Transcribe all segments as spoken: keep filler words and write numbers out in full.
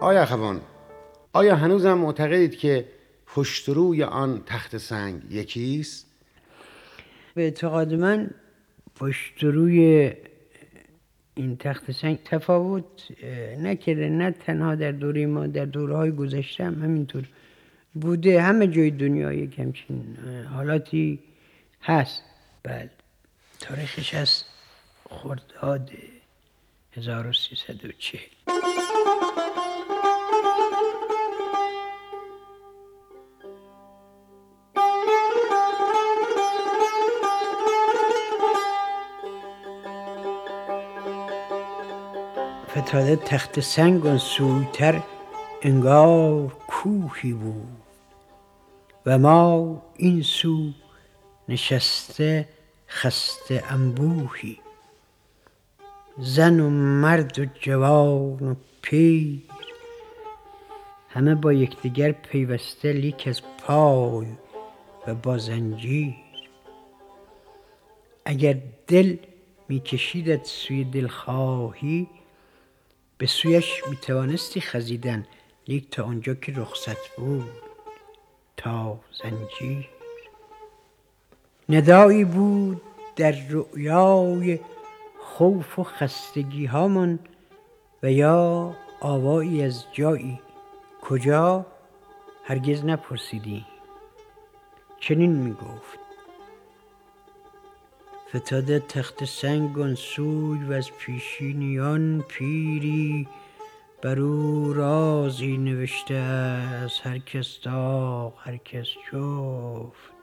آیا اخوان، آیا هنوزم معتقدید که پشت روی آن تخت سنگ یکیست؟ به اعتقاد من پشت روی این تخت سنگ تفاوت نکرده، نه تنها در دوره ما، در دوره‌های گذشته هم همینطور بوده. همه جای دنیا یک همچین حالاتی هست. بله، تاریخش از خرداد هزار و سیصد و چهل. فتاده تخت سنگ آن سویتر انگار کوهی بود، و ما این سو نشسته خسته انبوهی. زن و مرد و جوان و پیر همه با یکدیگر پیوسته، لیک از پای و با زنجیر. اگر دل میکشیدت سوی دلخواهی، به سویش میتوانستی خزیدن، لیک تا آنجا که رخصت بود تا زنجیر. ندایی بود در رؤیای خوف و خستگی هامان، و یا آوایی از جایی کجا هرگز نپرسیدی. چنین میگفت: فتاده تخت سنگ آن سوی، و از پیشینیان پیری بر او رازی نوشته است. هر کس داغ هر کس جفت.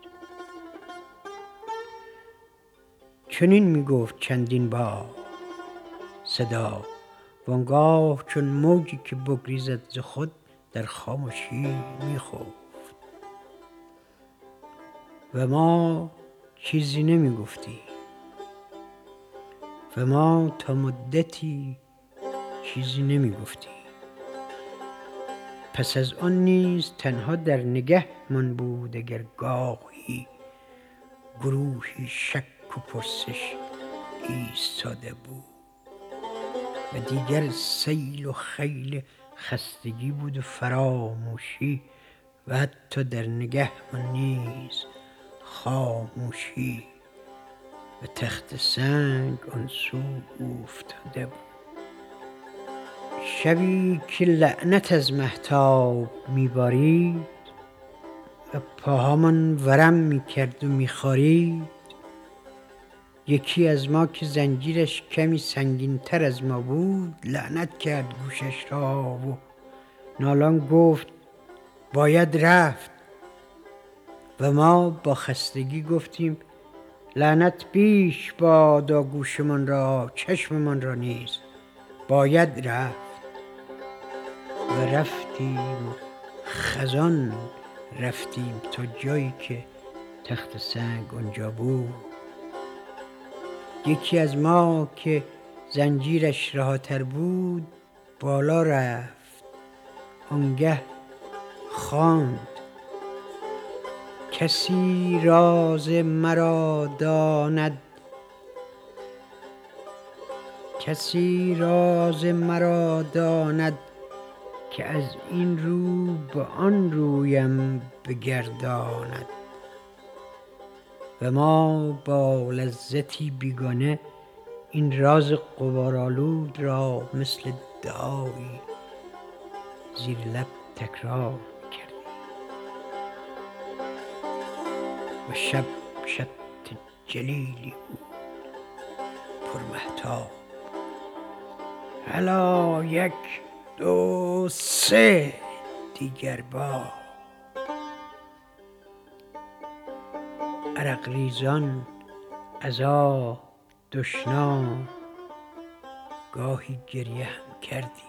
چنین میگفت چندین بار صدا، وانگاه چون موجی که بگریزد ز خود در خاموشی میخفت. و ما چیزی نمیگفتی، و ما تا مدتی چیزی نمیگفتی. پس از آن نیز تنها در نگه من بود، اگر گاهی گروهی شک و پرسش ایستاده بود. و دیگر سیل و خیل خستگی بود و فراموشی، و حتی در نگه من نیز خاموشی. و تخت سنگ آن سو افتاده بود. شبی که لعنت از مهتاب میبارید، و پاهامان ورم میکرد و میخارید، یکی از ما که زنجیرش کمی سنگین تر از ما بود، لعنت کرد گوشش را و نالان گفت باید رفت. و ما با خستگی گفتیم لعنت بیش بادا گوشمان را، چشممان را نیز باید رفت. و رفتیم و خزان رفتیم تا جایی که تخت سنگ آنجا بود. یکی از ما که زنجیرش رهاتر بود بالا رفت. آنگه خواند: کسی راز مرا داند، کسی راز مرا داند، که از این رو به آن رویم بگرداند. و ما با لذتی بیگانه این راز غبارآلود را مثل دعایی زیر لب تکرار کردیم. و شب شط جلیلی بود پرمهتاب. هلا یک دو سه دیگر بار. عرق ریزان عزا دشنام، گاهی گریه هم کردی.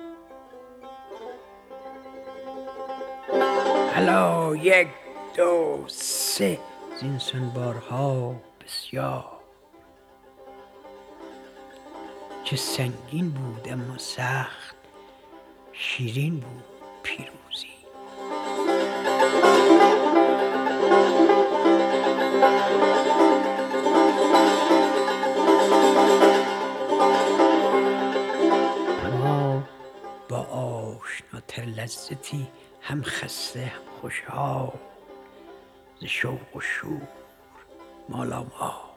هلا یک دو سه زینسان بارها بسیار. چه سنگین بود اما سخت شیرین بود پیروزی. اما با آشناتر لذتی، هم خسته هم خوشحال، ز شوق و شور مالامال.